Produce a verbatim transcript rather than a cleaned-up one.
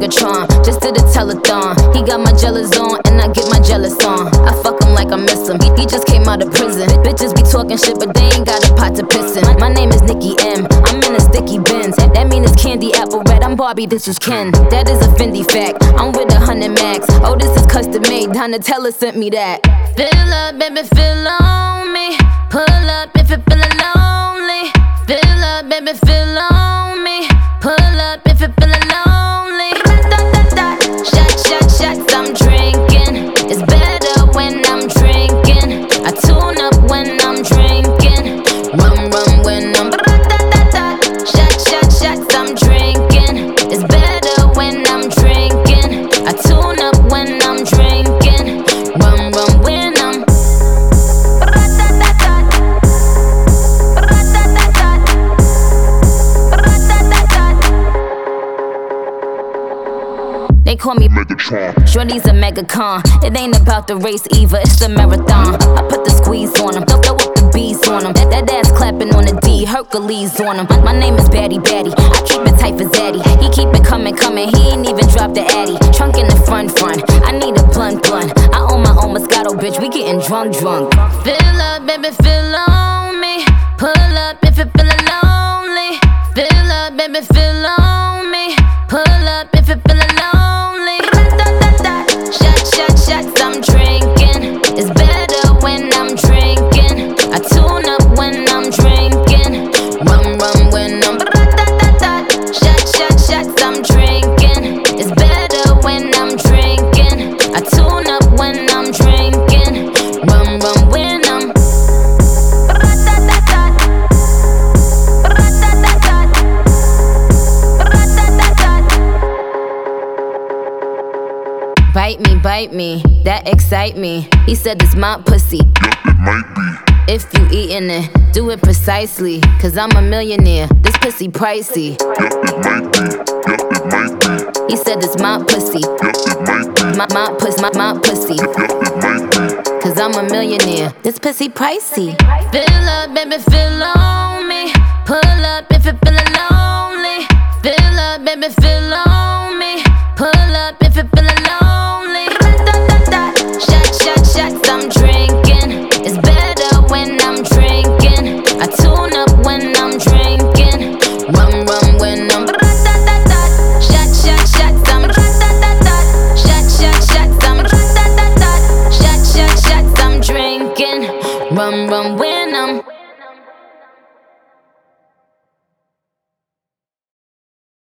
Megatron, just did a telethon. He got my jealous on, and I get my jealous on. I fuck him like I miss him. He, he just came out of prison. Bitches be talking shit, but they ain't got a pot to piss in. My name is Nicki M. I'm in a sticky Benz. That mean it's candy apple red. I'm Barbie, this is Ken. That is a Fendi fact. I'm with a hundred max. Oh, this is custom made. Donatella sent me that. Fill up, baby, fill on me. Pull up if you're feeling lonely. Fill up, baby, fill on me. Pull up if you're feeling lonely. Shot, shot, shots, I'm drinking. It's better when I'm drinking. I tune up when I'm drinking. Rum, rum when I'm shot, shot, shots, I'm drinking. It's better when I'm drinking. I tune up when I'm drinking. Rum, rum when I'm They call me Megatron. Shorty's a megacon. It ain't about the race either, it's a marathon. I put the squeeze on him, throw up the bees on him. That, that ass clapping on the D, Hercules on him. My name is Batty Batty, I keep it tight for Zaddy. He keep it coming, coming, he ain't even dropped the Addy. Trunk in the front, front, I need a blunt, blunt. I own my own Moscato, bitch, we getting drunk, drunk. Fill up, baby, fill on me. Pull up if you're feeling lonely. Fill up, baby, fill on me. Pull up if you're feeling lonely. Shots, I'm drinking. It's better when I'm drinking. I tune up when I'm drinking. Rum, rum when I'm shot, shot, shots, I'm drinking. It's better when I'm drinking. I tune up when I'm drinking. Rum, rum when I'm Bite me, bite me, that excite me. He said it's my pussy. Yup, it might be. If you eatin' it, do it precisely. Cause I'm a millionaire, this pussy pricey. Yup, it might be. Yup, it might be. He said it's my pussy. Yup, it might be. My, my pussy, my, my pussy. Yup, it might be. Cause I'm a millionaire, this pussy pricey. Fill up, baby, fill on me. Pull up if you're feeling lonely. Fill up, baby, fill on me. Pull up if you're feeling lonely. Shot, shot, shots, I'm drinking. It's better when I'm drinking. I tune up when I'm drinking. Rum, rum when I'm shot, shot, shots, I'm shot, shot, shots, I'm shot, shot, shots, I'm drinking. Rum, rum when I'm